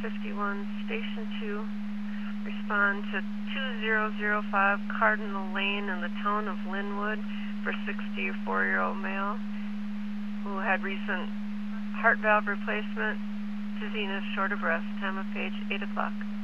51, Station 2. Respond to 2005 Cardinal Lane in the town of Linwood for 64-year-old male who had recent heart valve replacement, dizziness, short of breath. Time of page 8 o'clock.